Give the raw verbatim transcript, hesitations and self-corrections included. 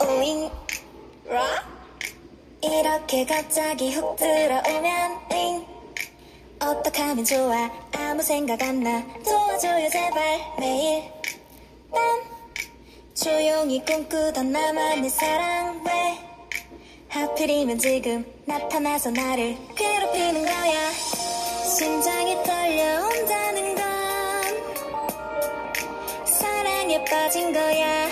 오잉 라? 이렇게 갑자기 훅 들어오면 잉 어떡하면 좋아 아무 생각 안 나 도와줘요 제발 매일 밤 조용히 꿈꾸던 나만의 사랑 왜 하필이면 지금 나타나서 나를 괴롭히는 거야 심장이 떨려온다는 건 사랑에 빠진 거야